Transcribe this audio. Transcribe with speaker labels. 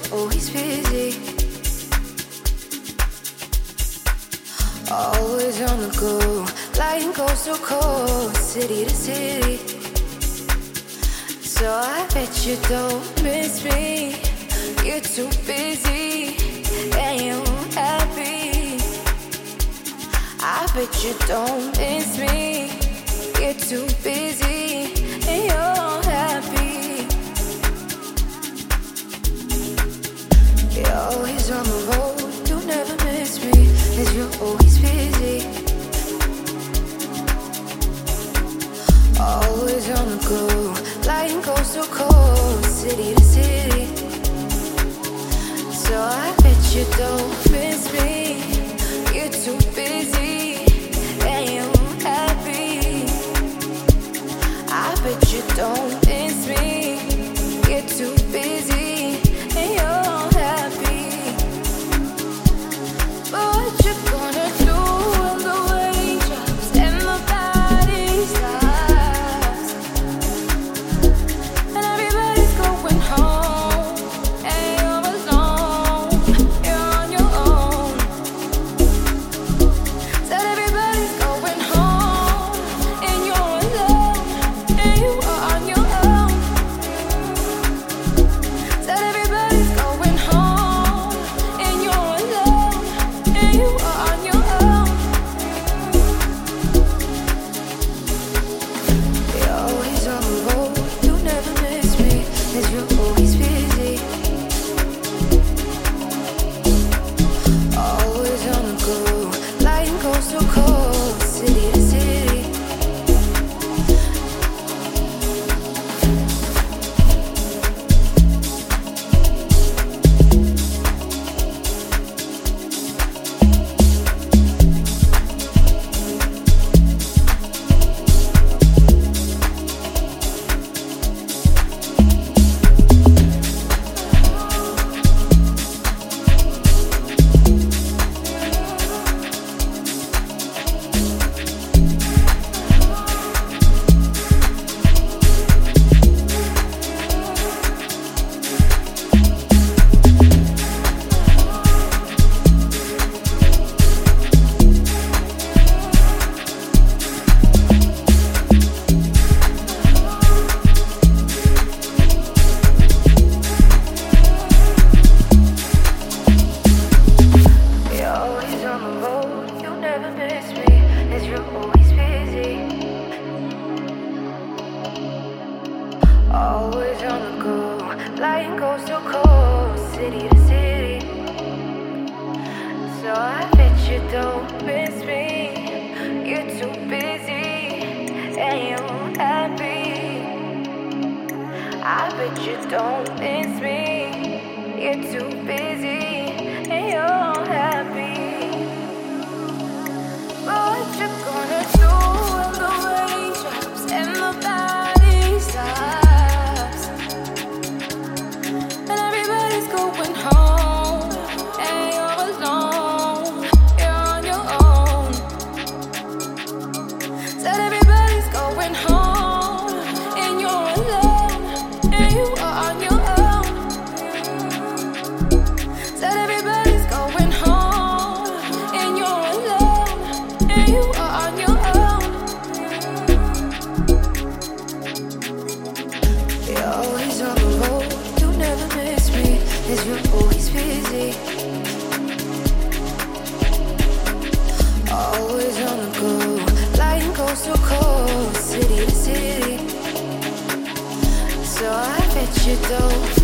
Speaker 1: always busy, always on the go, flying coast to coast, city to city. So I bet you don't miss me. You're too busy and you're happy. I bet you don't miss me. You're too busy and you're happy. You're always on the road, you never miss me, 'cause you're always busy, always on the go, flying coast to coast, city to city. So I bet you don't miss me. You're too busy and you're happy. I bet you don't miss me. You're too busy and you're happy. But what you gonna do when the rain drops and the body stops and everybody's going home and you're alone, you're on your own? Said everybody's going home and you're alone and you are on your own. Said everybody's going home and you're alone and you are on your own. You're always on the road, you never miss me, 'cause you're always busy, always on the go, flying coast to coast, city to city. You're always on the road, you never miss me, 'cause you're always busy, always on the go, flying coast to coast, city to city. So I bet you don't miss me. You're too busy and you're happy. I bet you don't miss me. You're too busy and you're happy. But what you gonna do when the rain drops and the body stops and everybody's going home and you're alone, you're on your own? Said everybody's going home and you're alone and you are on your own. Said everybody's going home and you're alone and you are on your own. You're always on the road, you never miss me, 'cause you're always busy, always on the go, flying coast to coast, city to city. So I bet you don't